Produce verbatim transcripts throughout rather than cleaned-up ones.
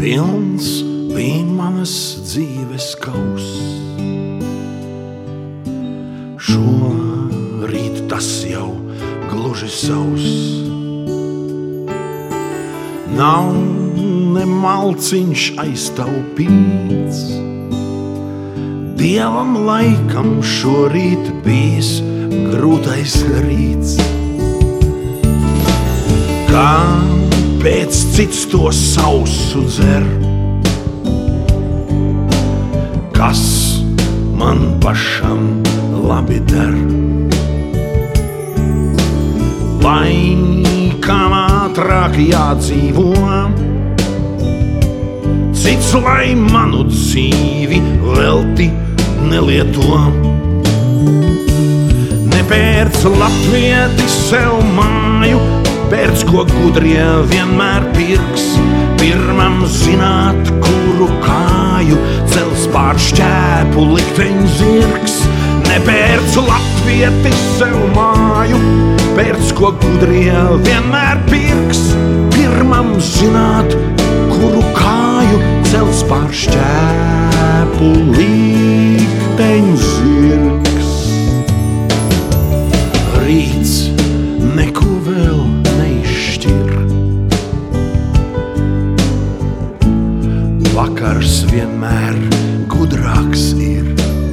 pilns bija manas dzīves kauss. Šorīt tas jau gluži savs. Nav ne malciņš aiztaupīts, Dievam laikam šorīt bijis grūtais rīts. Kāpēc cits to sausu dzer? Kas man pašam labi der? Laikam ātrāk jādzīvo, cits lai manu dzīvi velti nelieto. Nepērc latvieti sev māju, pērc, ko gudrie vienmēr pirks. Pirmam zināt, kuru kāju cels pār šķēpu likteņu zirgs. Nepērc latvieti sev māju, pērc, ko gudrie vienmēr pirks. Pirmam zināt, kuru kāju cels pār šķēpu likteņu zirgs. Rīts neko vēl neizšķir, vakars vienmēr gudrāks ir.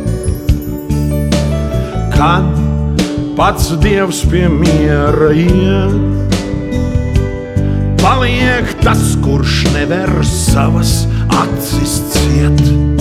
Kad pats Dievs pie miera iet, paliek tas, kurš never savas acis ciet.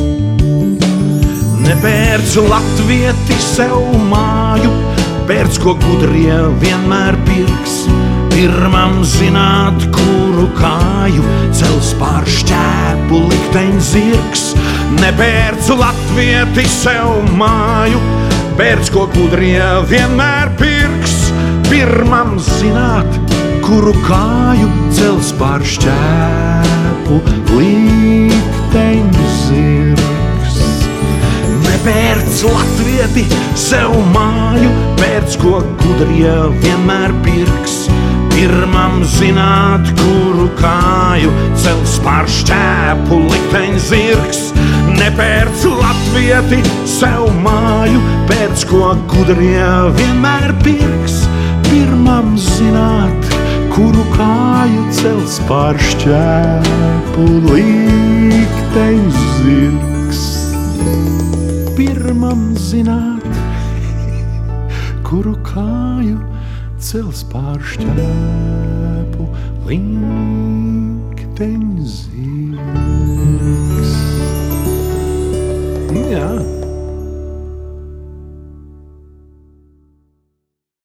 Nepērc latvieti sev māju, pērc, ko gudrie vienmēr pirks. Pirmam zināt, kuru kāju cels pār šķēpu likteņu zirgs. Nepērc latvieti sev māju, pērc, ko gudrie vienmēr pirks. Pirmam zināt, kuru kāju cels pār šķēpu likteņu zirgs. Nepērc latvieti sev māju, pērc, ko gudrie vienmēr pirks. Pirmam zināt, kuru kāju cels pār šķēpu likteņu zirgs. Nepērc latvieti sev māju, pērc, ko gudrie vienmēr pirks. Pirmam zināt, kuru kāju cels pār šķēpu likteņu zirgs. Pirmam zināt, kuru kāju cels pār šķēpu likteņu zirgs.